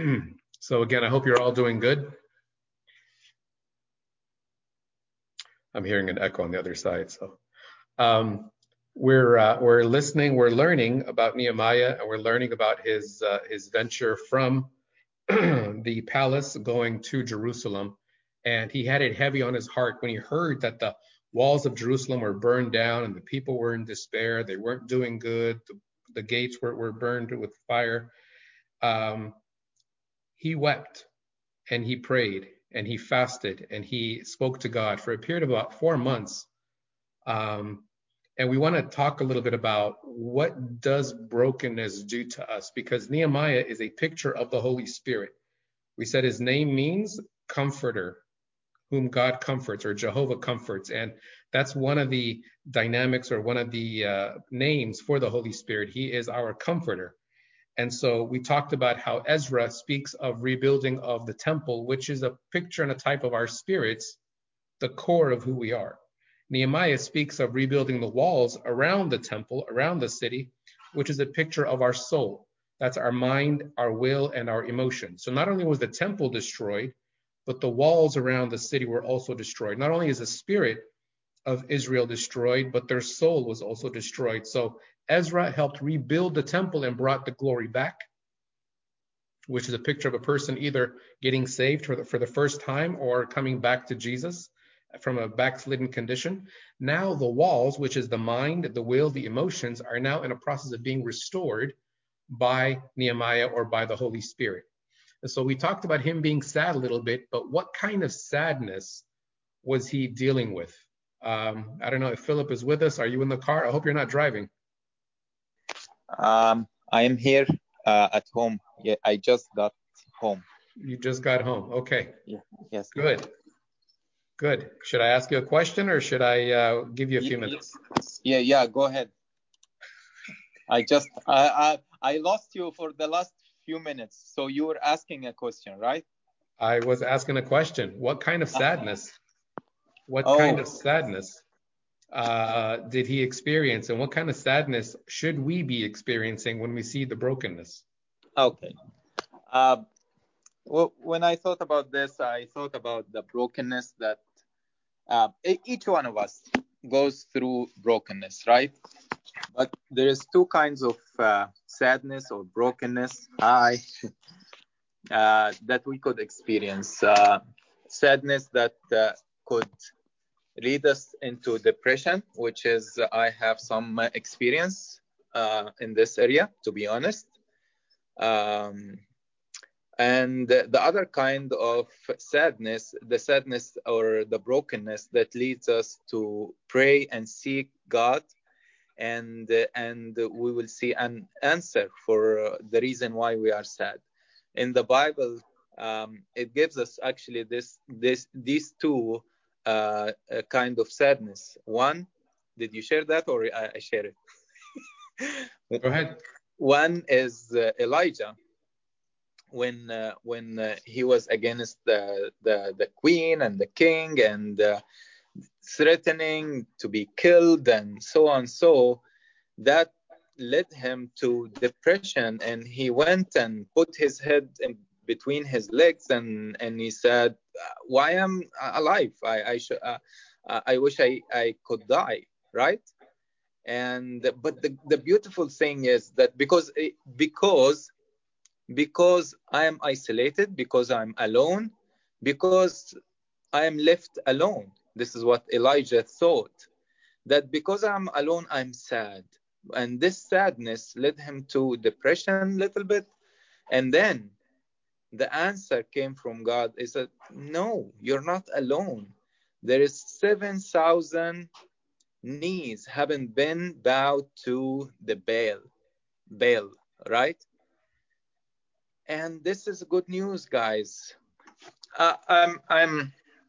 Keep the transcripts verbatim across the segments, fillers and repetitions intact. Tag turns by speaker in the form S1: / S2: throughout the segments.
S1: So again, I hope you're all doing good. I'm hearing an echo on the other side. So um, we're uh, we're listening, we're learning about Nehemiah, and we're learning about his uh, his venture from the palace going to Jerusalem. And he had it heavy on his heart when he heard that the walls of Jerusalem were burned down and the people were in despair. They weren't doing good. The, the gates were, were burned with fire. Um, he wept and he prayed and he fasted and he spoke to God for a period of about four months. Um, and we want to talk a little bit about what does brokenness do to us, because Nehemiah is a picture of the Holy Spirit. We said his name means comforter, whom God comforts, or Jehovah comforts. And that's one of the dynamics, or one of the uh, names for the Holy Spirit. He is our comforter. And so we talked about how Ezra speaks of rebuilding of the temple, which is a picture and a type of our spirits, the core of who we are. Nehemiah speaks of rebuilding the walls around the temple, around the city, which is a picture of our soul. That's our mind, our will, and our emotion. So not only was the temple destroyed, but the walls around the city were also destroyed. Not only is the spirit of Israel destroyed, but their soul was also destroyed. So Ezra helped rebuild the temple and brought the glory back, which is a picture of a person either getting saved for the, for the first time or coming back to Jesus from a backslidden condition. Now the walls, which is the mind, the will, the emotions, are now in a process of being restored by Nehemiah or by the Holy Spirit. And so we talked about him being sad a little bit, but what kind of sadness was he dealing with? Um, I don't know if Philip is with us. Are you in the car? I hope you're not driving.
S2: Um, I am here uh, at home. Yeah, I just got home.
S1: You just got home. Okay.
S2: Yeah. Yes.
S1: Good. Good. Should I ask you a question, or should I uh, give you a few
S2: yeah,
S1: minutes?
S2: Yeah, yeah. Go ahead. I just I, I I lost you for the last few minutes. So you were asking a question, right?
S1: I was asking a question. What kind of sadness? What
S2: Oh.
S1: kind of sadness uh, did he experience, and what kind of sadness should we be experiencing when we see the brokenness?
S2: Okay. Uh, well, when I thought about this, I thought about the brokenness that uh, each one of us goes through brokenness, right? But there is two kinds of uh, sadness or brokenness I, uh, that we could experience. Uh, sadness that uh, could lead us into depression, which is uh, I have some uh, experience uh, in this area, to be honest. Um, and the other kind of sadness, the sadness or the brokenness that leads us to pray and seek God, and uh, and we will see an answer for uh, the reason why we are sad. In the Bible, um, it gives us actually this this these two uh, uh, kind of sadness. One, did you share that, or I, I share it?
S1: Go ahead.
S2: One is uh, Elijah, when uh, when uh, he was against the, the the queen and the king, and uh, threatening to be killed and so on. So that led him to depression, and he went and put his head in between his legs, and and he said, why am I alive? I I, sh- uh, I wish I, I could die, right? And but the, the beautiful thing is that because because because I am isolated, because I'm alone, because I am left alone. This is what Elijah thought, that because I'm alone, I'm sad. And this sadness led him to depression a little bit. And then the answer came from God. He said, no, you're not alone. There is seven thousand knees haven't been bowed to the Baal, Baal, right? And this is good news, guys. Uh, I'm, I'm,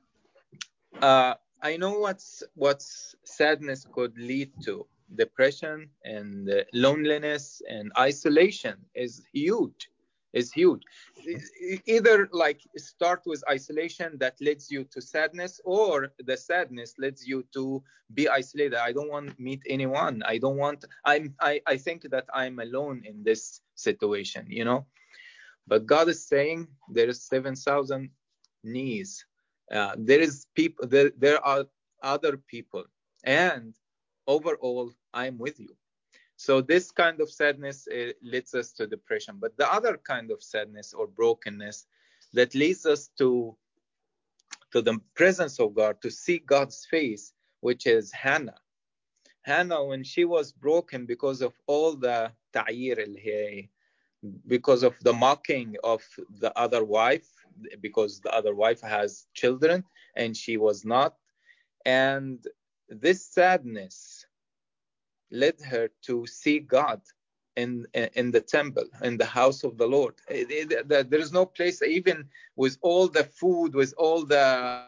S2: uh, I know what's what's sadness could lead to. Depression and uh, loneliness and isolation is huge. Is huge. Either like start with isolation that leads you to sadness, or the sadness leads you to be isolated. I don't want to meet anyone. I don't want. I'm. I. I think that I'm alone in this situation. You know. But God is saying there is seven thousand knees. Uh, there is people. There, there are other people, and overall, I'm with you. So this kind of sadness uh, leads us to depression. But the other kind of sadness or brokenness that leads us to to the presence of God, to see God's face, which is Hannah. Hannah, when she was broken because of all the ta'yir, because of the mocking of the other wife, because the other wife has children and she was not. And this sadness led her to see God in in the temple, in the house of the Lord. It, it, the, there is no place, even with all the food, with all the...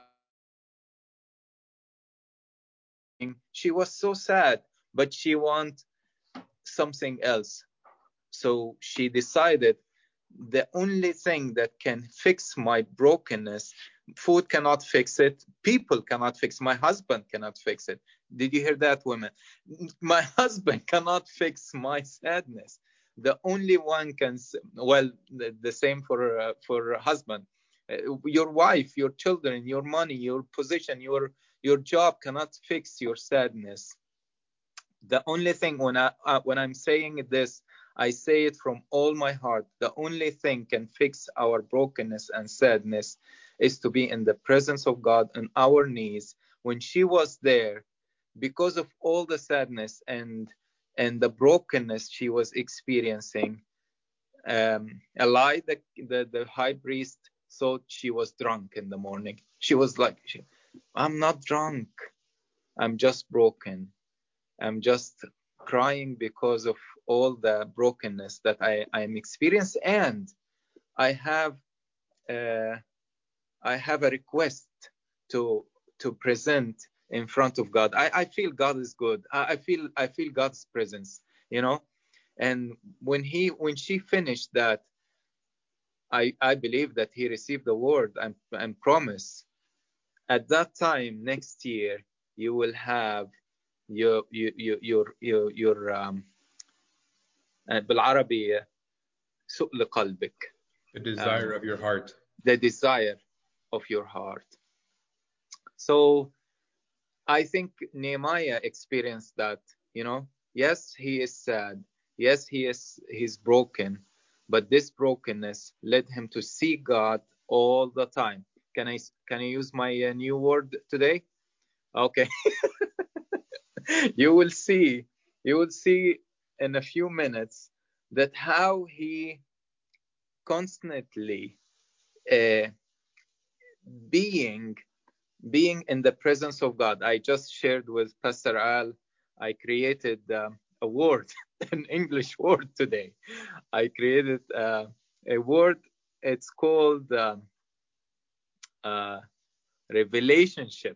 S2: She was so sad, but she wanted something else. So she decided, the only thing that can fix my brokenness, food cannot fix it, people cannot fix, my husband cannot fix it. Did you hear that, women? My husband cannot fix my sadness. The only one can, well, the, the same for uh, for a husband. Uh, your wife, your children, your money, your position, your your job cannot fix your sadness. The only thing, when I uh, when I'm saying this, I say it from all my heart. The only thing can fix our brokenness and sadness is to be in the presence of God on our knees. When she was there, because of all the sadness and and the brokenness she was experiencing, um, Eli, the, the the high priest, thought she was drunk in the morning. She was like, "I'm not drunk. I'm just broken. I'm just crying because of all the brokenness that I am experiencing, and I have uh, I have a request to to present in front of God. I, I feel God is good. I, I feel I feel God's presence, you know. And when he when she finished that, I I believe that he received the word and and promise. At that time next year, you will have your your your your your um بالعربي سؤل قلبك,
S1: The desire
S2: um,
S1: of your heart.
S2: the desire of your heart. So I think Nehemiah experienced that, you know. Yes, he is sad. Yes, he is he's broken, but this brokenness led him to see God all the time. Can I can I use my uh, new word today? Okay. You will see, you will see in a few minutes that how he constantly uh, being being in the presence of God. I just shared with Pastor Al, I created uh, a word, an English word today. I created uh, a word, it's called uh, uh, revelationship.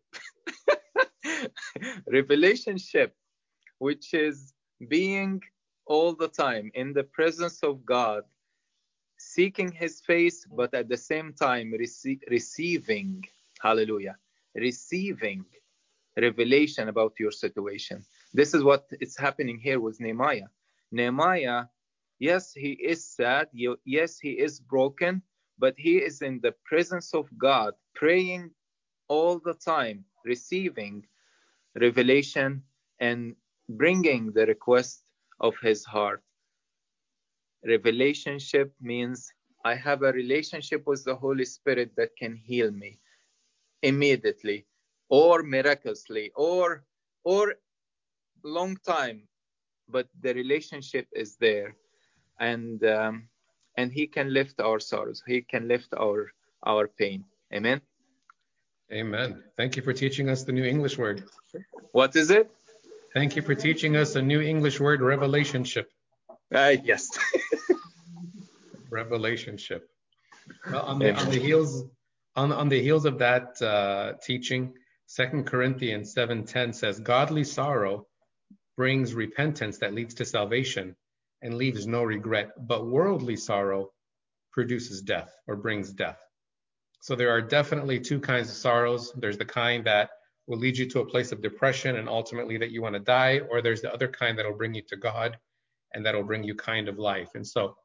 S2: Revelationship, which is being all the time in the presence of God, seeking his face, but at the same time rece- receiving, hallelujah, receiving revelation about your situation. This is what is happening here with Nehemiah. Nehemiah, yes, he is sad. Yes, he is broken, but he is in the presence of God, praying all the time, receiving revelation and bringing the request of his heart. Relationship means I have a relationship with the Holy Spirit that can heal me immediately or miraculously or or long time, but the relationship is there, and um, and he can lift our sorrows, he can lift our our pain. Amen.
S1: Amen. Thank you for teaching us the new English word.
S2: What is it?
S1: Thank you for teaching us a new English word, revelationship.
S2: Uh, yes.
S1: Revelationship. Well, on the on the heels on on the heels of that uh, teaching, Second Corinthians seven ten says, "Godly sorrow brings repentance that leads to salvation and leaves no regret, but worldly sorrow produces death or brings death." So there are definitely two kinds of sorrows. There's the kind that will lead you to a place of depression and ultimately that you want to die, or there's the other kind that'll bring you to God and that'll bring you kind of life. And so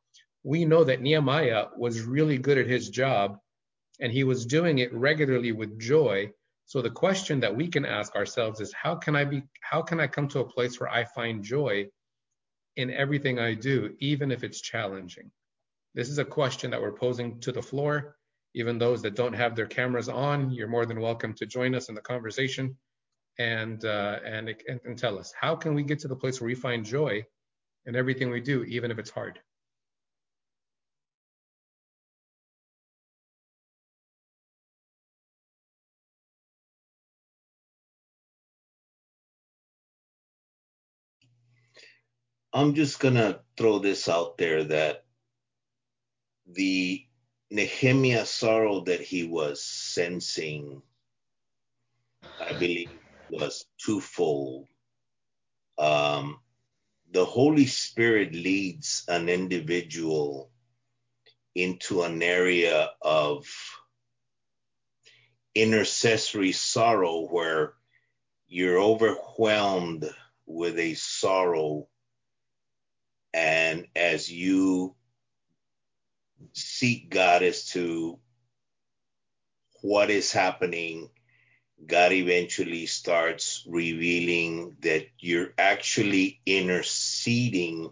S1: we know that Nehemiah was really good at his job, and he was doing it regularly with joy. So the question that we can ask ourselves is, how can I be, how can I come to a place where I find joy in everything I do, even if it's challenging? This is a question that we're posing to the floor. Even those that don't have their cameras on, you're more than welcome to join us in the conversation and, uh, and, and tell us, how can we get to the place where we find joy in everything we do, even if it's hard?
S3: I'm just going to throw this out there that the Nehemiah sorrow that he was sensing, I believe, was twofold. Um, the Holy Spirit leads an individual into an area of intercessory sorrow where you're overwhelmed with a sorrow, and as you seek God as to what is happening, God eventually starts revealing that you're actually interceding,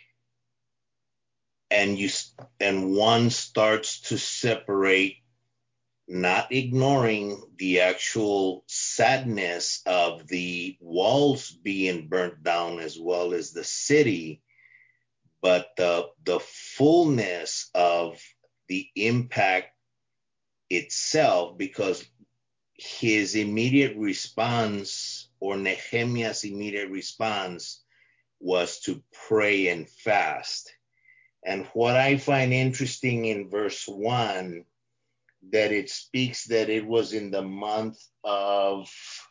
S3: and you and one starts to separate, not ignoring the actual sadness of the walls being burnt down as well as the city, but the the fullness of the impact itself, because his immediate response, or Nehemiah's immediate response, was to pray and fast. And what I find interesting in verse one, that it speaks that it was in the month of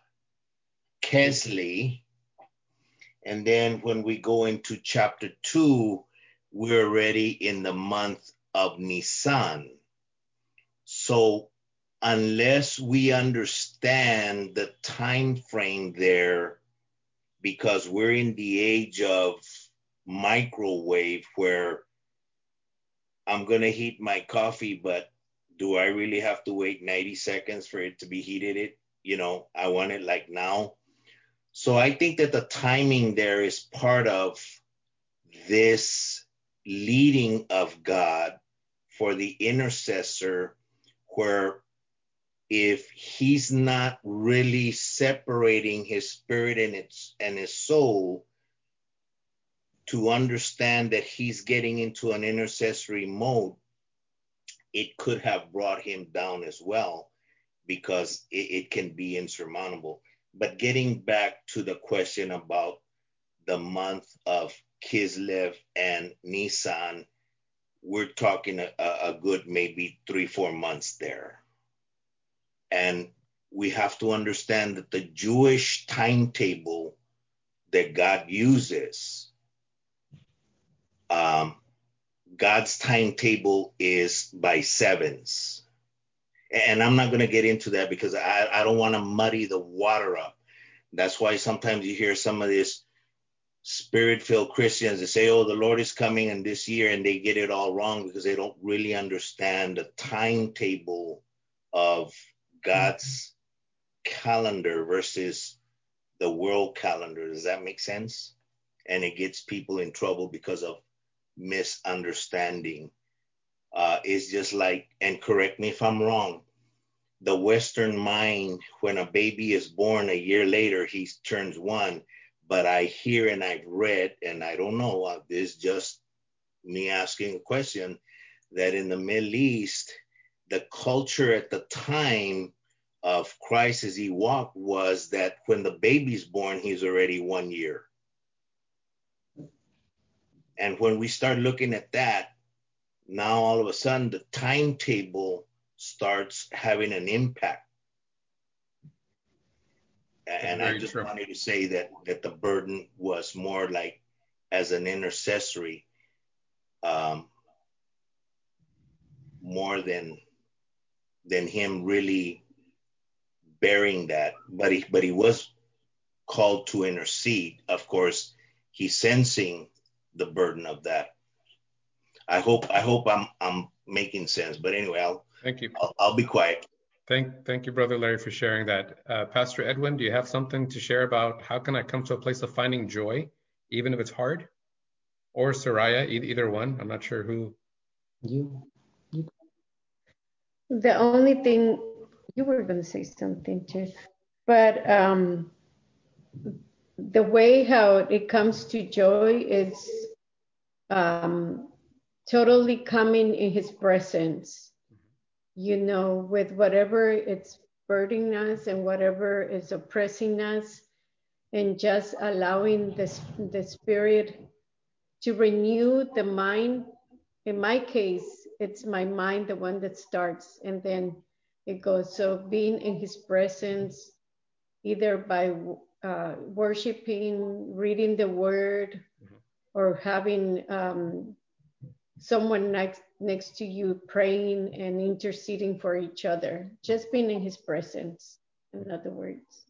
S3: Kesli. And then when we go into chapter two, we're already in the month of Nisan. So unless we understand the time frame there, because we're in the age of microwave where I'm going to heat my coffee, but do I really have to wait ninety seconds for it to be heated? It, you know, I want it like now. So I think that the timing there is part of this leading of God for the intercessor, where if he's not really separating his spirit and its and his soul to understand that he's getting into an intercessory mode, it could have brought him down as well, because it, it can be insurmountable. But getting back to the question about the month of Kislev and Nisan, we're talking a, a good maybe three, four months there. And we have to understand that the Jewish timetable that God uses, um, God's timetable is by sevens. And I'm not going to get into that because I, I don't want to muddy the water up. That's why sometimes you hear some of these spirit-filled Christians that say, oh, the Lord is coming in this year, and they get it all wrong because they don't really understand the timetable of God's calendar versus the world calendar. Does that make sense? And it gets people in trouble because of misunderstanding. Uh, it's just like, and correct me if I'm wrong, the Western mind, when a baby is born, a year later, he turns one. But I hear and I've read, and I don't know, uh, this is just me asking a question, that in the Middle East, the culture at the time of Christ as he walked was that when the baby's born, he's already one year. And when we start looking at that, now all of a sudden the timetable starts having an impact. And I just true. wanted to say that that the burden was more like as an intercessory, um, more than than him really bearing that. But he but he was called to intercede. Of course, he's sensing the burden of that. I hope I hope I'm I'm making sense. But anyway, I'll
S1: Thank you.
S3: I'll, I'll be quiet.
S1: Thank, thank you, Brother Larry, for sharing that. Uh, Pastor Edwin, do you have something to share about how can I come to a place of finding joy, even if it's hard? Or Soraya, e- either one. I'm not sure who.
S4: You. you.
S5: The only thing, you were going to say something too, but um, the way how it comes to joy is um, totally coming in his presence, you know, with whatever it's burdening us and whatever is oppressing us, and just allowing the, the Spirit to renew the mind. In my case, it's my mind, the one that starts, and then it goes. So being in his presence, either by uh, worshiping, reading the word, mm-hmm. or having um, someone next, next to you praying and interceding for each other, just being in his presence, in other words.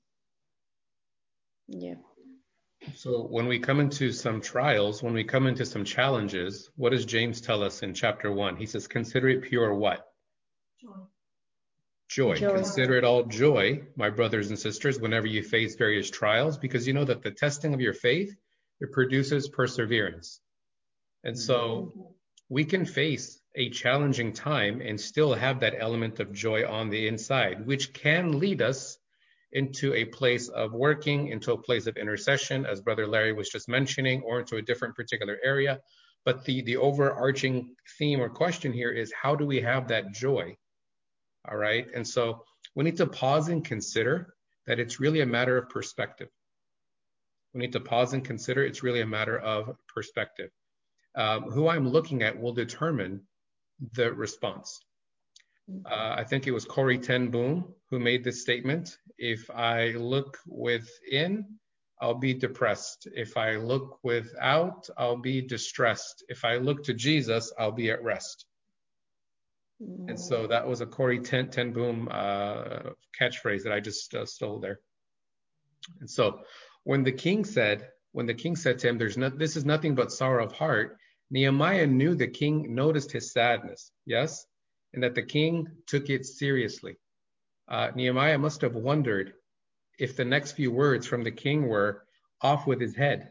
S5: Yeah.
S1: So when we come into some trials, when we come into some challenges, what does James tell us in chapter one? He says, consider it pure what? Joy. Joy. Joy. Consider it all joy, my brothers and sisters, whenever you face various trials, because you know that the testing of your faith, it produces perseverance. And so we can face a challenging time and still have that element of joy on the inside, which can lead us into a place of working, into a place of intercession, as Brother Larry was just mentioning, or into a different particular area. But the, the overarching theme or question here is, how do we have that joy? All right. And so we need to pause and consider that it's really a matter of perspective. We need to pause and consider it's really a matter of perspective. Um, who I'm looking at will determine the response. Uh, I think it was Corrie ten Boom who made this statement. If I look within, I'll be depressed. If I look without, I'll be distressed. If I look to Jesus, I'll be at rest. Mm. And so that was a Corrie ten, ten Boom uh, catchphrase that I just uh, stole there. And so when the king said, when the king said to him, "There's no, this is nothing but sorrow of heart," Nehemiah knew the king noticed his sadness. Yes. And that the king took it seriously. Uh, Nehemiah must have wondered if the next few words from the king were, "Off with his head."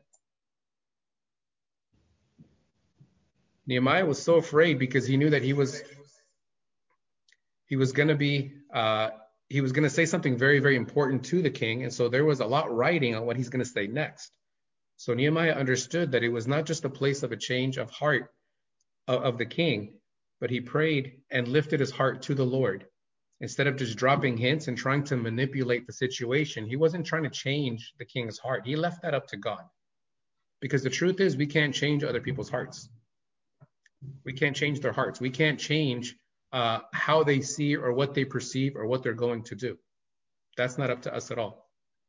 S1: Nehemiah was so afraid because he knew that he was he was going to be uh, he was going to say something very, very important to the king, and so there was a lot riding on what he's going to say next. So Nehemiah understood that it was not just a place of a change of heart of, of the king, but he prayed and lifted his heart to the Lord. Instead of just dropping hints and trying to manipulate the situation, he wasn't trying to change the king's heart. He left that up to God. Because the truth is, we can't change other people's hearts. We can't change their hearts. We can't change uh, how they see or what they perceive or what they're going to do. That's not up to us at all.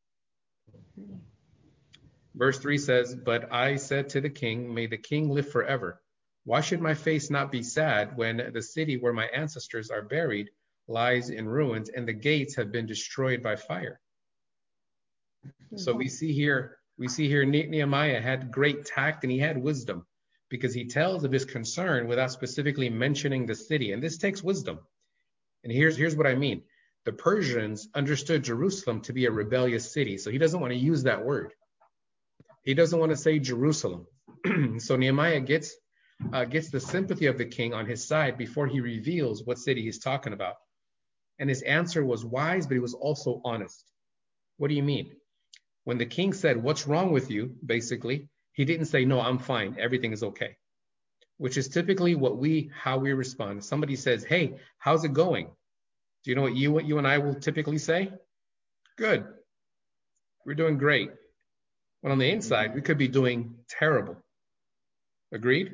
S1: Verse three says, "But I said to the king, may the king live forever. Why should my face not be sad when the city where my ancestors are buried lies in ruins and the gates have been destroyed by fire?" So we see here, we see here Nehemiah had great tact and he had wisdom because he tells of his concern without specifically mentioning the city. And this takes wisdom. And here's, here's what I mean. The Persians understood Jerusalem to be a rebellious city. So he doesn't want to use that word. He doesn't want to say Jerusalem. So Nehemiah gets Uh, gets the sympathy of the king on his side before he reveals what city he's talking about. And his answer was wise, but he was also honest. What do you mean? When the king said, "What's wrong with you?" basically, he didn't say, "No, I'm fine. Everything is okay," which is typically what we, how we respond. If somebody says, "Hey, how's it going?" Do you know what you, what you and I will typically say? "Good. We're doing great." When on the inside, we could be doing terrible. Agreed?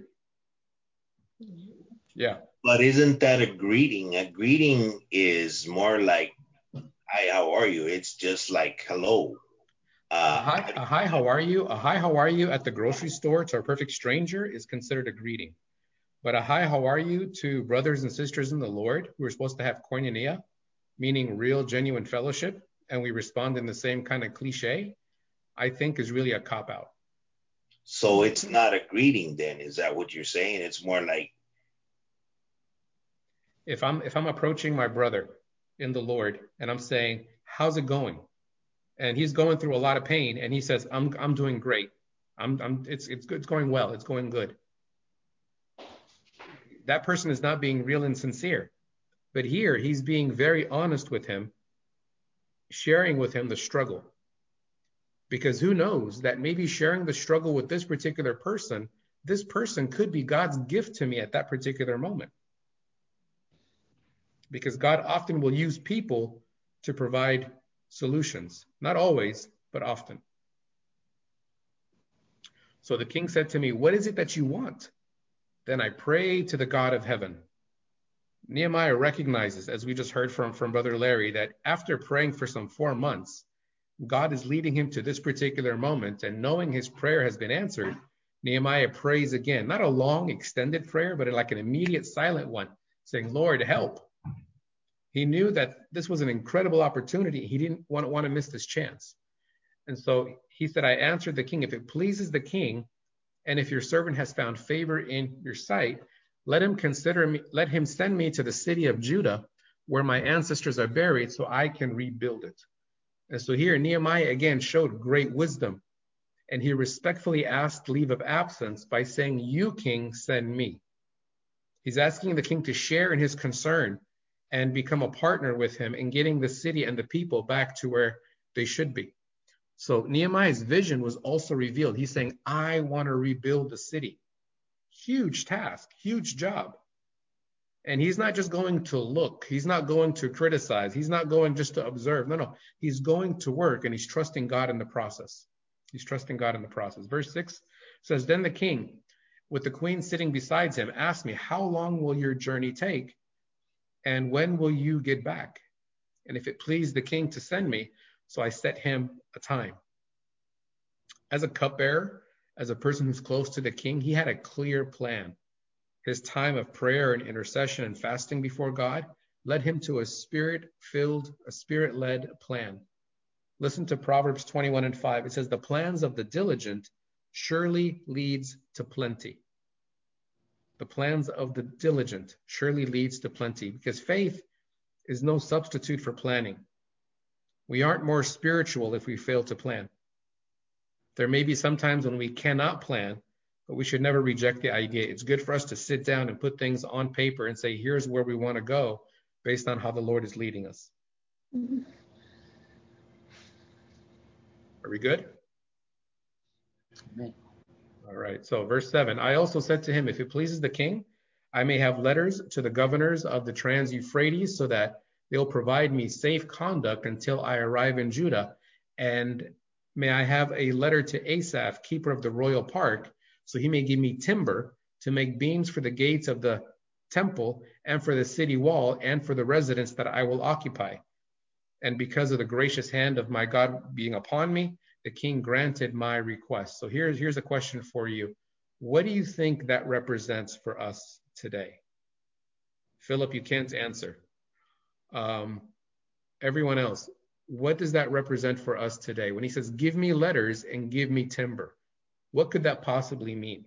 S1: Yeah.
S3: But isn't that a greeting? A greeting is more like, "Hi, how are you?" It's just like, hello.
S1: Uh, a, hi, a hi, how are you? A hi, how are you at the grocery store to a perfect stranger is considered a greeting. But a hi, how are you to brothers and sisters in the Lord who are supposed to have koinonia, meaning real, genuine fellowship, and we respond in the same kind of cliche, I think is really a cop-out.
S3: So it's not a greeting then. Is that what you're saying? It's more like,
S1: If I'm if I'm approaching my brother in the Lord and I'm saying, how's it going? And he's going through a lot of pain and he says, I'm I'm doing great. I'm I'm it's it's good, it's going well, it's going good. That person is not being real and sincere. But here he's being very honest with him, sharing with him the struggle. Because who knows that maybe sharing the struggle with this particular person, this person could be God's gift to me at that particular moment. Because God often will use people to provide solutions. Not always, but often. So the king said to me, what is it that you want? Then I prayed to the God of heaven. Nehemiah recognizes, as we just heard from, from Brother Larry, that after praying for some four months, God is leading him to this particular moment, and knowing his prayer has been answered, Nehemiah prays again, not a long extended prayer, but like an immediate silent one, saying, Lord, help. He knew that this was an incredible opportunity. He didn't want, want to miss this chance. And so he said, I answered the king, if it pleases the king, and if your servant has found favor in your sight, let him consider me, let him send me to the city of Judah, where my ancestors are buried, so I can rebuild it. And so here Nehemiah again showed great wisdom, and he respectfully asked leave of absence by saying, you, king, send me. He's asking the king to share in his concern and become a partner with him in getting the city and the people back to where they should be. So Nehemiah's vision was also revealed. He's saying, I want to rebuild the city. Huge task, huge job. And he's not just going to look. He's not going to criticize. He's not going just to observe. No, no. He's going to work, and he's trusting God in the process. He's trusting God in the process. Verse six says, then the king, with the queen sitting beside him, asked me, how long will your journey take? And when will you get back? And if it pleased the king to send me, so I set him a time. As a cupbearer, as a person who's close to the king, he had a clear plan. His time of prayer and intercession and fasting before God led him to a spirit-filled, a spirit-led plan. Listen to Proverbs twenty-one and five. It says, the plans of the diligent surely leads to plenty. The plans of the diligent surely leads to plenty, because faith is no substitute for planning. We aren't more spiritual if we fail to plan. There may be some times when we cannot plan, but we should never reject the idea. It's good for us to sit down and put things on paper and say, here's where we want to go based on how the Lord is leading us. Mm-hmm. Are we good?
S4: Amen.
S1: All right. So verse seven, I also said to him, if it pleases the king, I may have letters to the governors of the Trans-Euphrates so that they'll provide me safe conduct until I arrive in Judah. And may I have a letter to Asaph, keeper of the royal park, so he may give me timber to make beams for the gates of the temple and for the city wall and for the residence that I will occupy. And because of the gracious hand of my God being upon me, the king granted my request. So here's, here's a question for you. What do you think that represents for us today? Philip, you can't answer. Um, everyone else, what does that represent for us today? When he says, give me letters and give me timber, what could that possibly mean?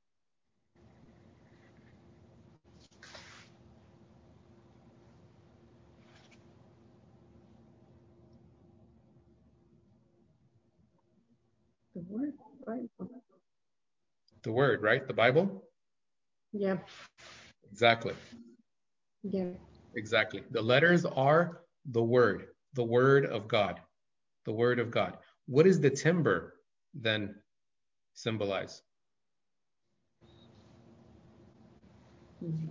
S5: The word, Bible.
S1: The word, right? The Bible?
S5: Yeah.
S1: Exactly.
S5: Yeah.
S1: Exactly. The letters are the word, the word of God, the word of God. What does the timber then symbolize?
S5: Mm-hmm.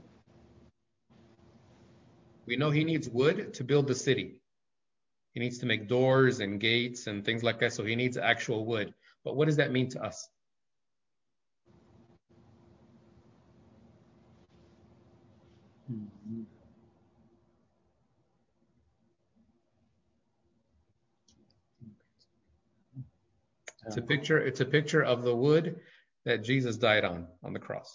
S1: We know he needs wood to build the city. He needs to make doors and gates and things like that. So he needs actual wood. But what does that mean to us?
S4: Mm-hmm.
S1: It's a picture, it's a picture of the wood that Jesus died on, on the cross.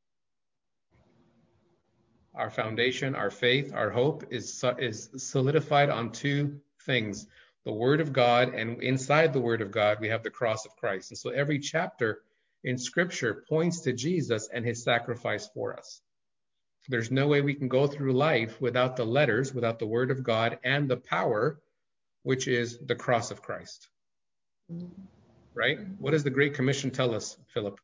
S1: Our foundation, our faith, our hope is, is solidified on two things, the word of God, and inside the word of God, we have the cross of Christ. And so every chapter in Scripture points to Jesus and his sacrifice for us. There's no way we can go through life without the letters, without the Word of God and the power, which is the cross of Christ. Right? What does the Great Commission tell us, Philip?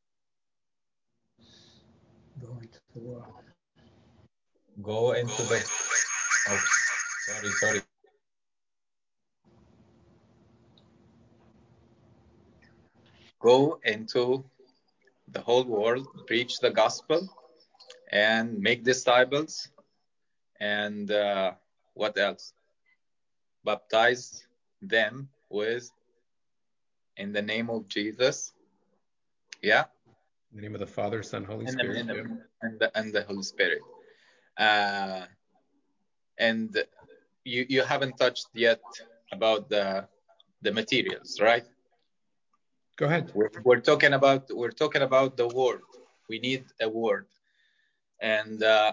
S4: Go into the world.
S2: Go into the... Oh, sorry, sorry. Go into the whole world, preach the gospel, and make disciples. And uh, what else? Baptize them with, in the name of Jesus. Yeah.
S1: In the name of the Father, Son, Holy
S2: And the,
S1: Spirit.
S2: and, the,
S1: Yeah.
S2: and, the, and the Holy Spirit. Uh, and you you haven't touched yet about the the materials, right?
S1: Go ahead.
S2: We're, we're talking about we're talking about the word. We need a word, and uh,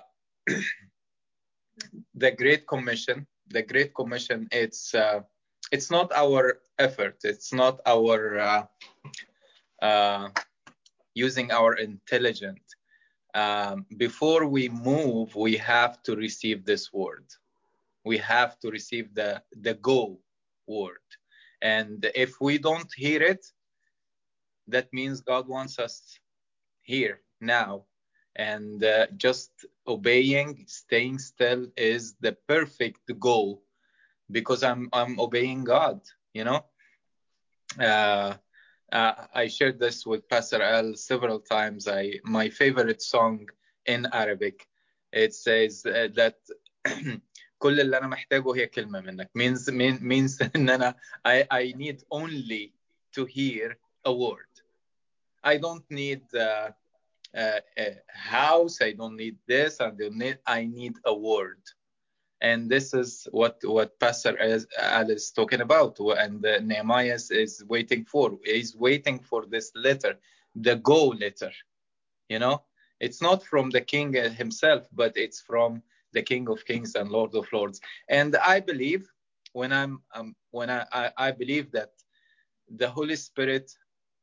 S2: the Great Commission. The Great Commission. It's uh, it's not our effort. It's not our uh, uh, using our intelligence. Um, before we move, we have to receive this word. We have to receive the the go word, and if we don't hear it, that means God wants us here now, and uh, just obeying, staying still is the perfect goal, because I'm I'm obeying God. You know, uh, uh, I shared this with Pastor Al several times. I my favorite song in Arabic, it says uh, that كل اللي أنا محتاجه هي كلمة منك. Means mean, means إن أنا I I need only to hear a word. I don't need uh, uh, a house. I don't need this. I don't need. I need a word. And this is what what Pastor Al is talking about, and uh, Nehemiah is waiting for. He's waiting for this letter, the go letter. You know, it's not from the king himself, but it's from the King of Kings and Lord of Lords. And I believe when I'm um, when I, I I believe that the Holy Spirit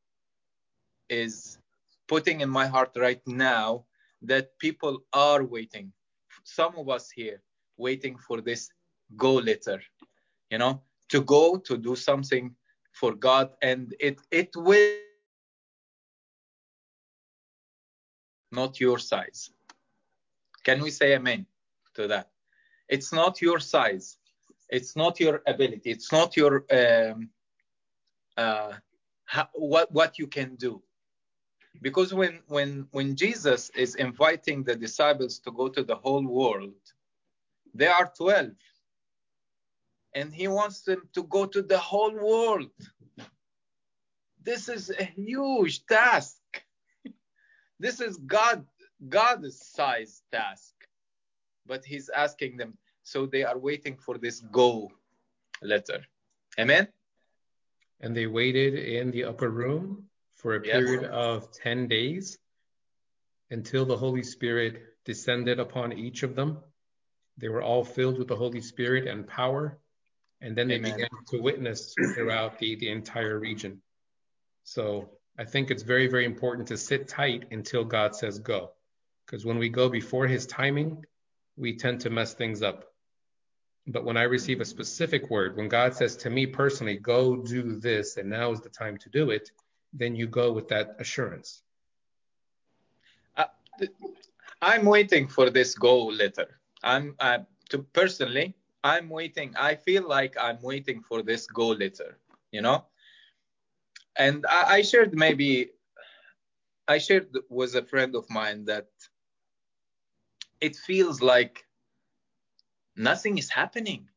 S2: is putting in my heart right now that people are waiting. Some of us here waiting for this go letter, you know, to go to do something for God, and it it will not your size. Can we say amen to that? It's not your size. It's not your ability. It's not your um, uh, how, what what you can do. Because when when when Jesus is inviting the disciples to go to the whole world, there are twelve, and he wants them to go to the whole world. This is a huge task. This is God God's size task, but he's asking them, so they are waiting for this go letter. Amen.
S1: And they waited in the upper room for a
S2: Yes.
S1: period of ten days until the Holy Spirit descended upon each of them. They were all filled with the Holy Spirit and power, and then they
S2: Amen.
S1: began to witness throughout the, the entire region. So I think it's very, very important to sit tight until God says go. Because when we go before his timing, we tend to mess things up. But when I receive a specific word, when God says to me personally, go do this, and now is the time to do it, then you go with that assurance.
S2: Uh, I'm waiting for this go letter. I'm uh, to personally, I'm waiting. I feel like I'm waiting for this go letter, you know. And I, I shared maybe, I shared with a friend of mine that it feels like nothing is happening.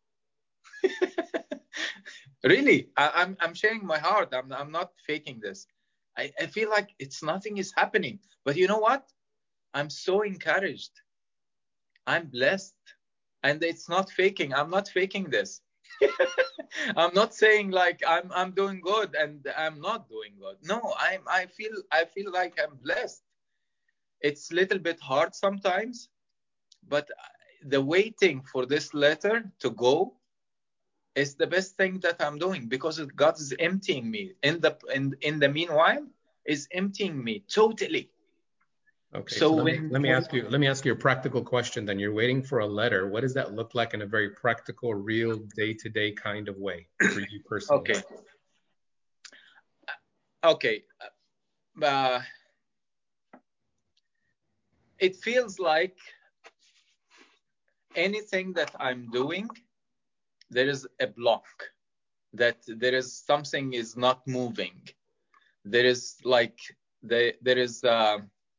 S2: Really, I, I'm I'm sharing my heart. I'm I'm not faking this. I, I feel like it's nothing is happening. But you know what? I'm so encouraged. I'm blessed. And it's not faking. I'm not faking this. I'm not saying like I'm I'm doing good and I'm not doing good. No, I'm I feel I feel like I'm blessed. It's a little bit hard sometimes, but the waiting for this letter to go is the best thing that I'm doing, because God is emptying me. In the in in the meanwhile, is emptying me totally.
S1: Okay,
S2: So
S1: so let,
S2: when,
S1: me, let me
S2: when
S1: ask you let me ask you a practical question then. You're waiting for a letter. What does that look like in a very practical, real, day-to-day kind of way for you personally?
S2: okay, okay, uh, it feels like anything that I'm doing, there is a block, that there is something is not moving. There is like the, there is uh,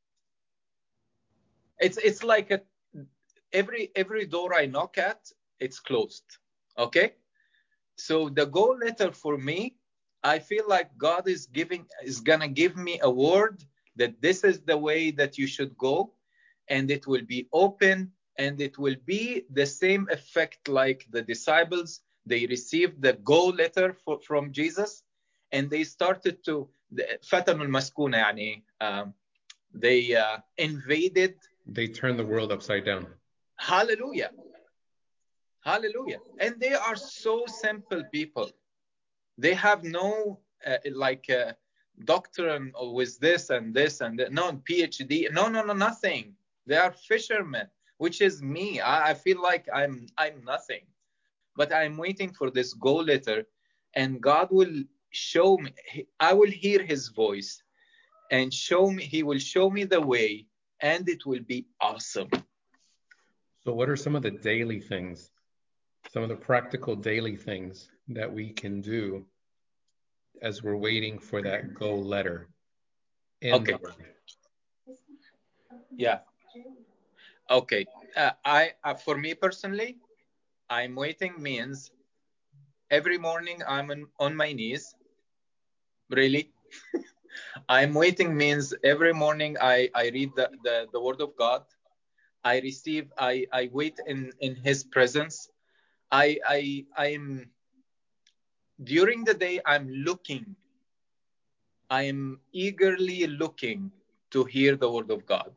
S2: it's it's like a, every every door I knock at, it's closed. Okay, so the go letter for me, I feel like God is giving is gonna give me a word that this is the way that you should go, and it will be open, and it will be the same effect like the disciples. They received the go letter for, from Jesus, and they started to فتنوا المسكونة يعني um, they uh, invaded.
S1: They turn the world upside down.
S2: Hallelujah. Hallelujah. And they are so simple people. They have no uh, like uh, doctrine with this and this and that. No PhD. No, no, no, nothing. They are fishermen, which is me. I, I feel like I'm I'm nothing. But I'm waiting for this go letter, and God will show me. I will hear His voice, and show me. He will show me the way, and it will be awesome.
S1: So what are some of the daily things, some of the practical daily things that we can do as we're waiting for that go letter in
S2: Okay.
S1: the word?
S2: Yeah. Okay. Uh, I uh, for me personally, I'm waiting means every morning I'm on, on my knees. Really. I'm waiting means every morning I, I read the, the, the word of God. I receive, I, I wait in, in his presence. I I I'm during the day I'm looking. I am eagerly looking to hear the word of God.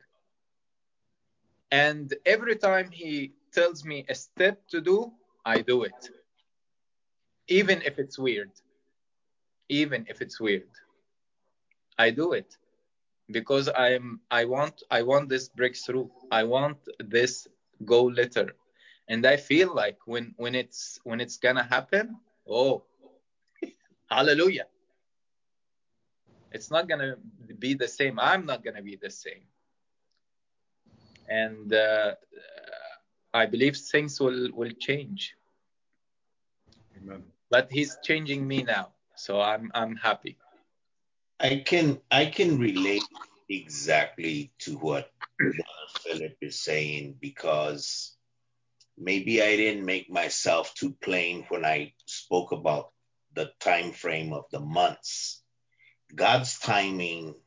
S2: And every time he tells me a step to do, I do it. Even if it's weird. Even if it's weird. I do it. Because I'm I want I want this breakthrough. I want this go letter. And I feel like when when it's when it's gonna happen, oh, hallelujah. It's not gonna be the same. I'm not gonna be the same. And uh, I believe things will will change.
S1: Amen.
S2: But he's changing me now, so I'm I'm happy.
S3: I can I can relate exactly to what Brother Philip is saying, because maybe I didn't make myself too plain when I spoke about the time frame of the months. God's timing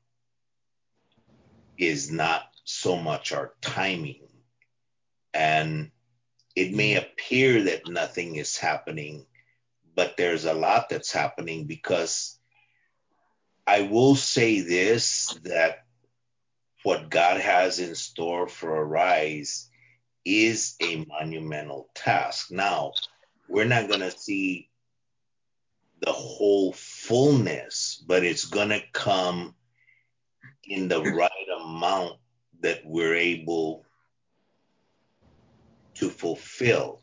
S3: is not so much our timing. And it may appear that nothing is happening, but there's a lot that's happening, because I will say this, that what God has in store for Arise is a monumental task. Now, we're not going to see the whole fullness, but it's going to come in the right amount that we're able to fulfill.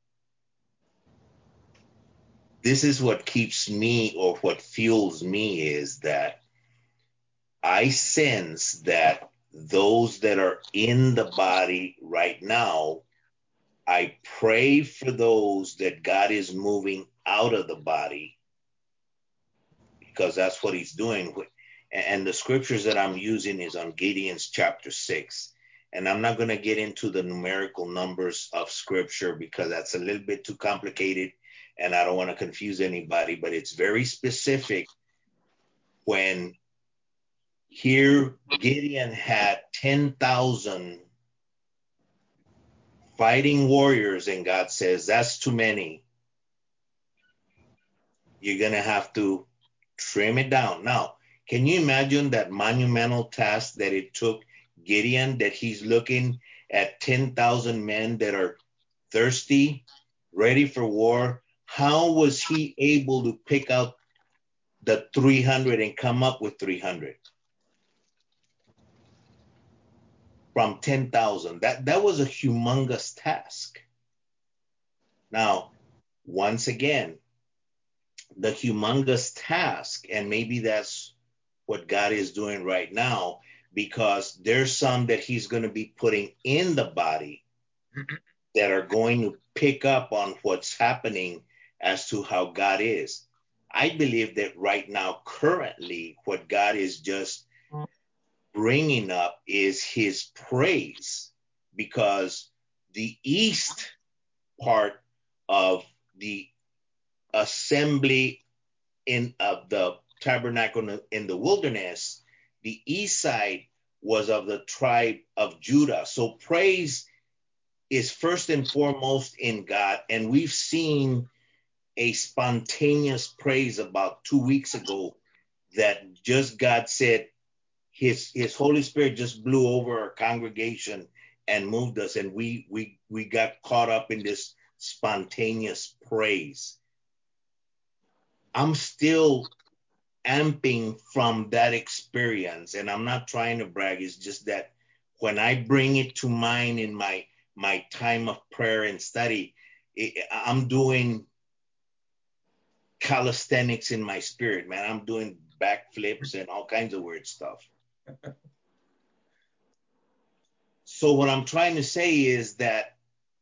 S3: This is what keeps me, or what fuels me, is that I sense that those that are in the body right now, I pray for those that God is moving out of the body, because that's what he's doing. And the scriptures that I'm using is on Gideon's chapter six. And I'm not going to get into the numerical numbers of scripture, because that's a little bit too complicated and I don't want to confuse anybody, but it's very specific. When here Gideon had ten thousand fighting warriors, and God says, that's too many. You're going to have to trim it down. Now, can you imagine that monumental task that it took Gideon, that he's looking at ten thousand men that are thirsty, ready for war? How was he able to pick out the three hundred and come up with three hundred? from ten thousand. That, that was a humongous task. Now, once again, the humongous task, and maybe that's what God is doing right now, because there's some that he's going to be putting in the body that are going to pick up on what's happening as to how God is. I believe that right now, currently, what God is just bringing up is his praise, because the east part of the assembly in of the tabernacle in the wilderness, the east side was of the tribe of Judah. So praise is first and foremost in God. And we've seen a spontaneous praise about two weeks ago that just God said his his Holy Spirit just blew over our congregation and moved us, and we we we got caught up in this spontaneous praise. I'm still amping from that experience, and I'm not trying to brag. It's just that when I bring it to mind in my my time of prayer and study, it, I'm doing calisthenics in my spirit, man. I'm doing backflips and all kinds of weird stuff. So what I'm trying to say is that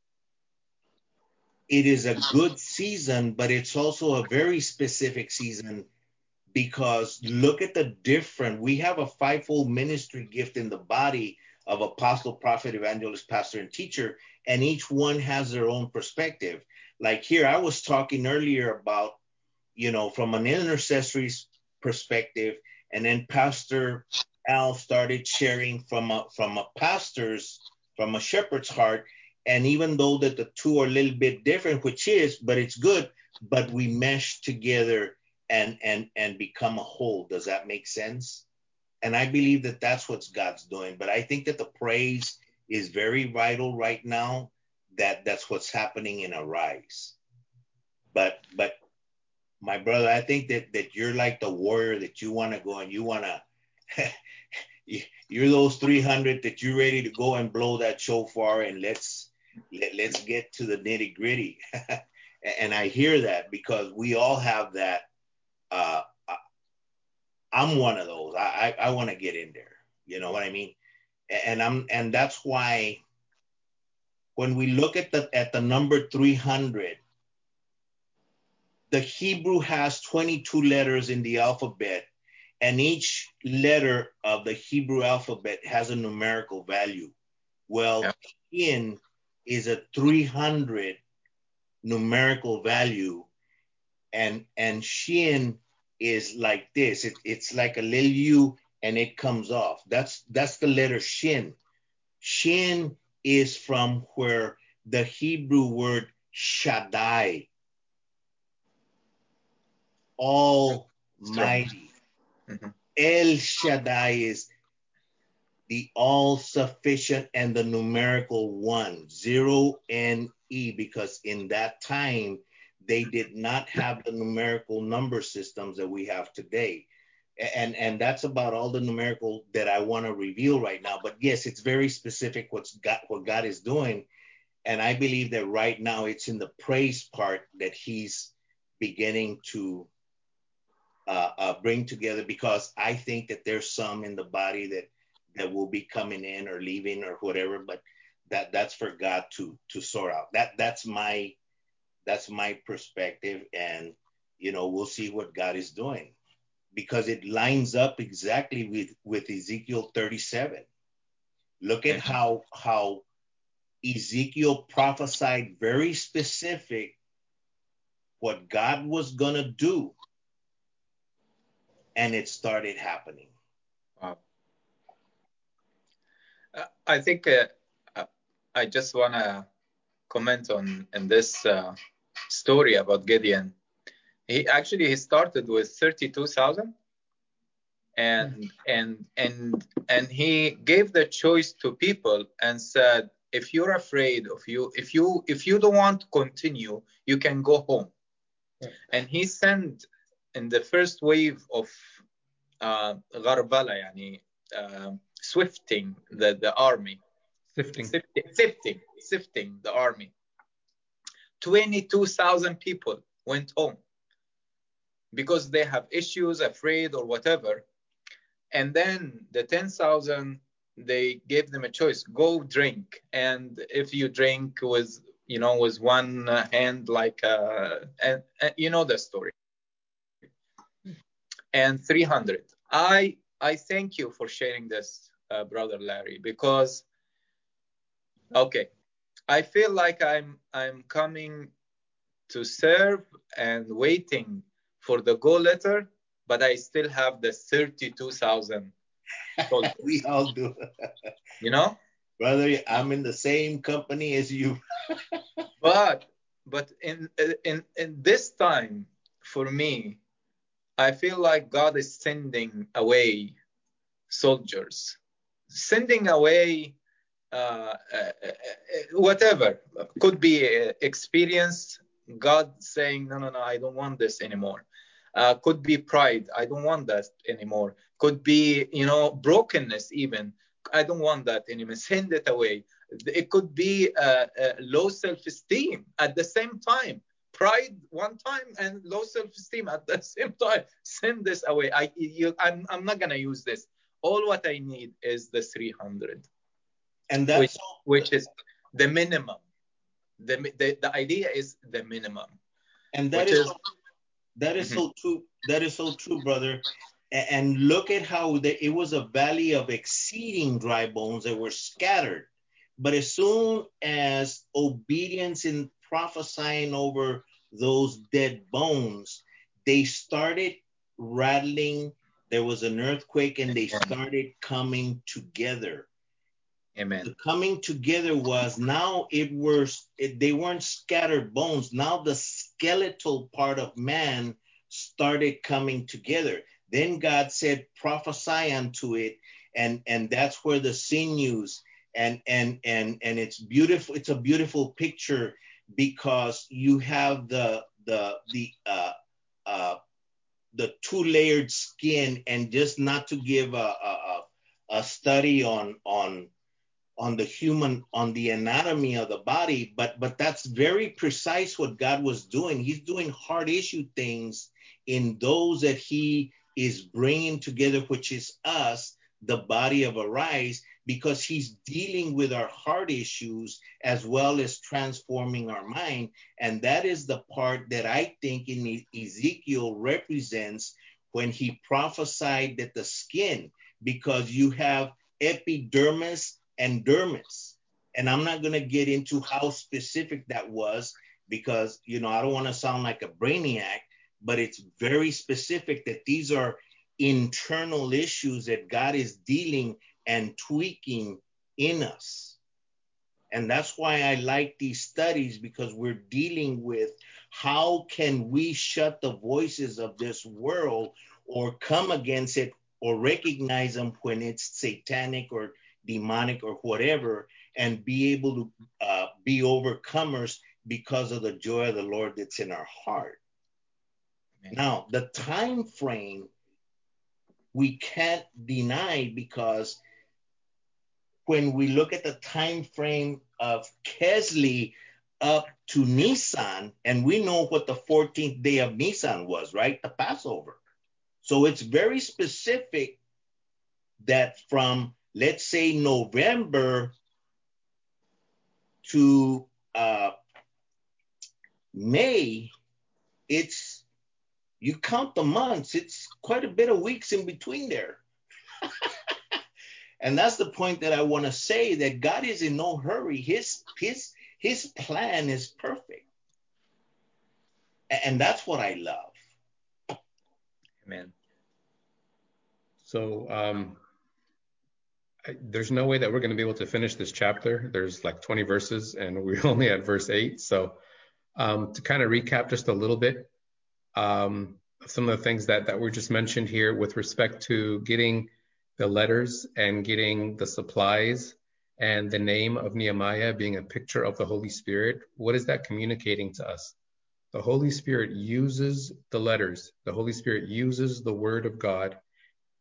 S3: it is a good season, but it's also a very specific season, because look at the different, we have a fivefold ministry gift in the body of apostle, prophet, evangelist, pastor, and teacher, and each one has their own perspective. Like here, I was talking earlier about, you know, from an intercessory perspective, and then Pastor Al started sharing from a from a pastor's, from a shepherd's heart. And even though that the two are a little bit different, which is, but it's good, but we mesh together and and and become a whole. Does that make sense? And I believe that that's what God's doing. But I think that the praise is very vital right now. That that's what's happening in Arise. But but my brother, I think that that you're like the warrior, that you want to go and you want to. You're those three hundred that you're ready to go and blow that shofar, and let's let, let's get to the nitty gritty. And I hear that because we all have that. Uh, I'm one of those. I I, I want to get in there. You know what I mean? And I'm and that's why when we look at the at the number three hundred, the Hebrew has twenty-two letters in the alphabet, and each letter of the Hebrew alphabet has a numerical value. Well, yeah. Shin is a three hundred numerical value, and and Shin is like this. It, it's like a little U, and it comes off. That's that's the letter Shin. Shin is from where the Hebrew word Shaddai, Almighty. Mm-hmm. El Shaddai is the all-sufficient and the numerical one, zero and E, because in that time, they did not have the numerical number systems that we have today. And, and that's about all the numerical that I want to reveal right now. But yes, it's very specific what's got, what God is doing. And I believe that right now it's in the praise part that he's beginning to uh, uh, bring together, because I think that there's some in the body that that will be coming in or leaving or whatever, but that that's for God to to sort out. That that's my that's my perspective, and you know, we'll see what God is doing, because it lines up exactly with with Ezekiel thirty-seven. Look at how how Ezekiel prophesied very specific what God was gonna do, and it started happening.
S2: Wow. Uh, I think uh, I just want to comment on in this uh, story about Gideon. He actually he started with thirty-two thousand, and and and and he gave the choice to people and said, if you're afraid of you, if you if you don't want to continue, you can go home. Yeah. And he sent in the first wave of uh, Gharbala, yani, uh, swifting the, the army.
S1: Sifting.
S2: Sifting, sifting, sifting the army. twenty-two thousand people went home because they have issues, afraid or whatever. And then the ten thousand, they gave them a choice: go drink. And if you drink with, you know, with one hand, like, uh, and, and you know the story. And three hundred. I I thank you for sharing this, uh, Brother Larry, because, okay, I feel like I'm I'm coming to serve and waiting for the go letter, but I still have the thirty-two thousand soldiers.
S3: We all do.
S2: You know?
S3: Brother, I'm in the same company as you.
S2: But but in in in this time, for me, I feel like God is sending away soldiers, sending away uh, uh, uh, whatever. Could be uh, experience. God saying, no, no, no, I don't want this anymore. Uh, could be pride. I don't want that anymore. Could be, you know, brokenness even. I don't want that anymore. Send it away. It could be uh, uh, low self-esteem at the same time. Pride one time and low self-esteem at the same time. Send this away. I, you, I'm, I'm not gonna use this. All what I need is the three hundred,
S3: And that's
S2: which, which is the minimum. The, the the idea is the minimum.
S3: and that
S2: Which
S3: is,
S2: is
S3: so, that is
S2: Mhm.
S3: so true. That is so true, brother. A- And look at how the, it was a valley of exceeding dry bones that were scattered. But as soon as obedience in prophesying over those dead bones, they started rattling. There was an earthquake and they started coming together.
S2: Amen.
S3: The coming together was now it was it, they weren't scattered bones. Now the skeletal part of man started coming together. Then God said, prophesy unto it, and and that's where the sinews and and and and it's beautiful. It's a beautiful picture because you have the the the uh uh the two layered skin, and just not to give a a, a a study on on on the human, on the anatomy of the body, but but that's very precise what God was doing. He's doing hard issue things in those that he is bringing together, which is us, the body of Arise, because he's dealing with our heart issues as well as transforming our mind. And that is the part that I think in Ezekiel represents when he prophesied that the skin, because you have epidermis and dermis. And I'm not going to get into how specific that was because, you know, I don't want to sound like a brainiac, but it's very specific that these are internal issues that God is dealing and tweaking in us. And that's why I like these studies, because we're dealing with how can we shut the voices of this world or come against it or recognize them when it's satanic or demonic or whatever, and be able to uh, be overcomers because of the joy of the Lord that's in our heart. Amen. Now, the time frame we can't deny, because when we look at the time frame of Kesli up to Nisan, and we know what the fourteenth day of Nisan was, right? The Passover. So it's very specific that from, let's say, November to uh, May, it's, you count the months, it's quite a bit of weeks in between there. And that's the point that I want to say, that God is in no hurry. His, his, his plan is perfect. And that's what I love.
S2: Amen.
S1: So um, I, there's no way that we're going to be able to finish this chapter. There's like twenty verses and we're only at verse eight. So um, to kind of recap just a little bit, um, some of the things that, that were just mentioned here with respect to getting the letters and getting the supplies and the name of Nehemiah being a picture of the Holy Spirit. What is that communicating to us? The Holy Spirit uses the letters. The Holy Spirit uses the word of God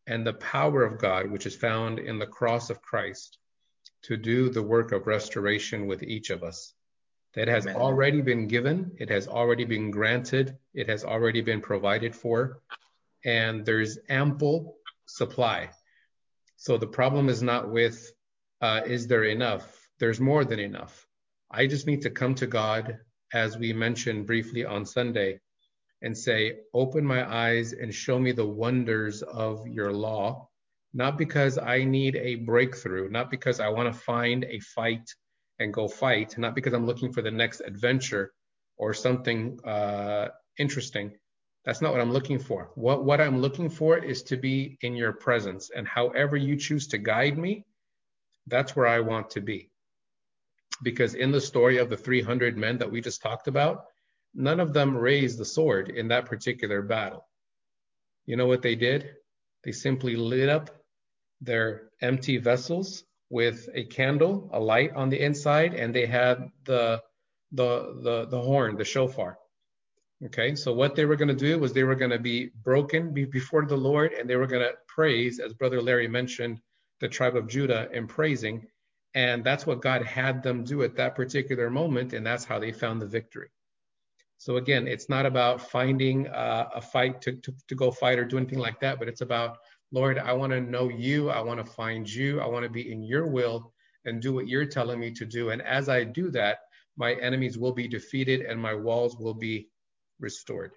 S1: and the power of God, which is found in the cross of Christ, to do the work of restoration with each of us. That has
S2: Amen.
S1: already been given, it has already been granted, it has already been provided for, and there's ample supply. So the problem is not with, uh, is there enough? There's more than enough. I just need to come to God, as we mentioned briefly on Sunday, and say, open my eyes and show me the wonders of your law, not because I need a breakthrough, not because I want to find a fight and go fight, not because I'm looking for the next adventure or something uh, interesting. That's not what I'm looking for. What, what I'm looking for is to be in your presence, and however you choose to guide me, that's where I want to be. Because in the story of the three hundred men that we just talked about, none of them raised the sword in that particular battle. You know what they did? They simply lit up their empty vessels with a candle, a light on the inside, and they had the the the, the horn, the shofar. Okay, so what they were going to do was they were going to be broken before the Lord, and they were going to praise, as Brother Larry mentioned, the tribe of Judah in praising. And that's what God had them do at that particular moment, and that's how they found the victory. So again, it's not about finding uh, a fight to, to, to go fight or do anything like that, but it's about, Lord, I want to know you, I want to find you, I want to be in your will and do what you're telling me to do. And as I do that, my enemies will be defeated and my walls will be restored.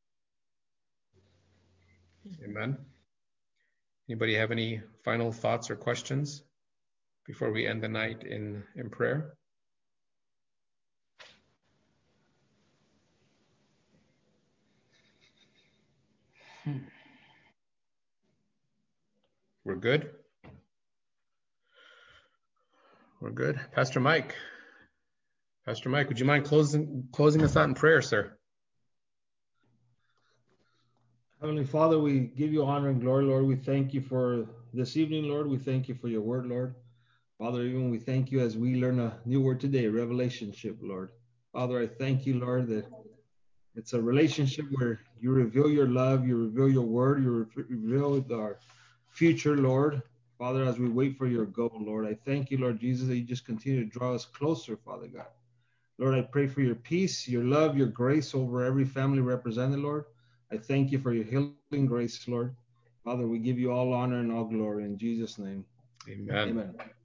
S1: Amen. Anybody have any final thoughts or questions before we end the night in, in prayer?
S4: Hmm.
S1: We're good? We're good. Pastor Mike. Pastor Mike, would you mind closing closing us out in prayer, sir?
S6: Heavenly Father, we give you honor and glory, Lord. We thank you for this evening, Lord. We thank you for your word, Lord. Father, even we thank you as we learn a new word today, relationship, Lord. Father, I thank you, Lord, that it's a relationship where you reveal your love, you reveal your word, you reveal our future, Lord. Father, as we wait for your goal, Lord, I thank you, Lord Jesus, that you just continue to draw us closer, Father God. Lord, I pray for your peace, your love, your grace over every family represented, Lord. I thank you for your healing grace, Lord. Father, we give you all honor and all glory in Jesus' name.
S1: Amen.
S6: Amen.